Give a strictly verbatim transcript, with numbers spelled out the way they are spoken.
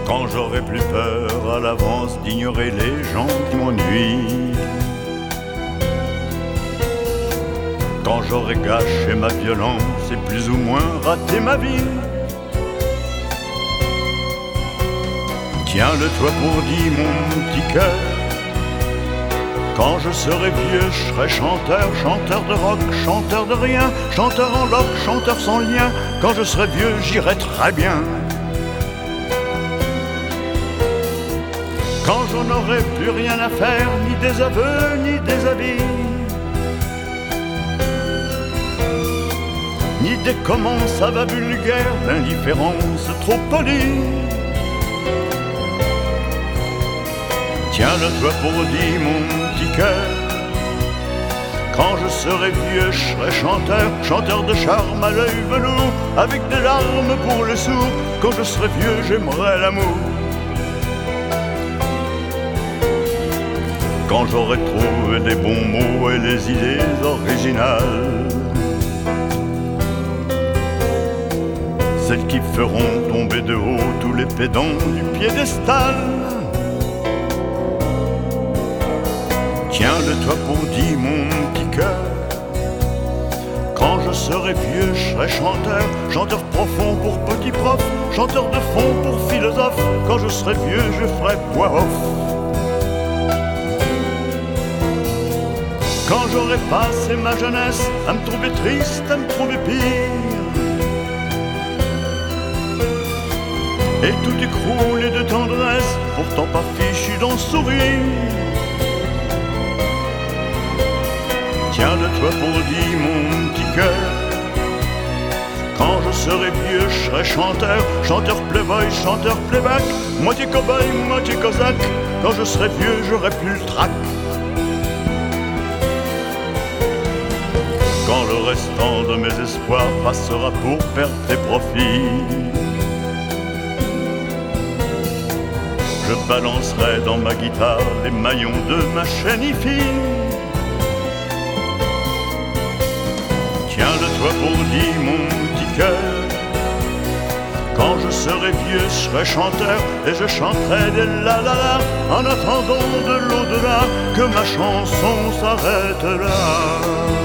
Quand j'aurai plus peur à l'avance d'ignorer les gens qui m'ennuient, quand j'aurai gâché ma violence et plus ou moins raté ma vie, tiens-le-toi pour dire mon petit cœur. Quand je serai vieux, je serai chanteur, chanteur de rock, chanteur de rien, chanteur en loc, chanteur sans lien. Quand je serai vieux, j'irai très bien. Quand j'en aurai plus rien à faire, ni des aveux, ni des habits, ni des comment ça va vulgaires, d'indifférence trop polie. Tiens-le-toi pour dire mon petit cœur. Quand je serai vieux, je serai chanteur, chanteur de charme à l'œil velours, avec des larmes pour les sourds. Quand je serai vieux, j'aimerai l'amour. Quand j'aurai trouvé des bons mots et les idées originales, celles qui feront tomber de haut tous les pédants du piédestal. Tiens-le-toi pour dire mon petit cœur. Quand je serai vieux, je serai chanteur, chanteur profond pour petit prof, chanteur de fond pour philosophe. Quand je serai vieux, je ferai voix off. Quand j'aurai passé ma jeunesse à me trouver triste, à me trouver pire, et tout écroulé de tendresse, pourtant pas fichu d'en sourire. Tiens-le-toi pour dire mon petit cœur. Quand je serai vieux, je serai chanteur, chanteur playboy, chanteur playback, moitié cow-boy, moitié cosaque. Quand je serai vieux, j'aurai plus le trac. Quand le restant de mes espoirs passera pour perte et profit, je balancerai dans ma guitare les maillons de ma chaîne hi-fi. Tiens-le-toi pour dire mon petit cœur. Quand je serai vieux, je serai chanteur et je chanterai des la-la-la en attendant de l'au-delà que ma chanson s'arrête là.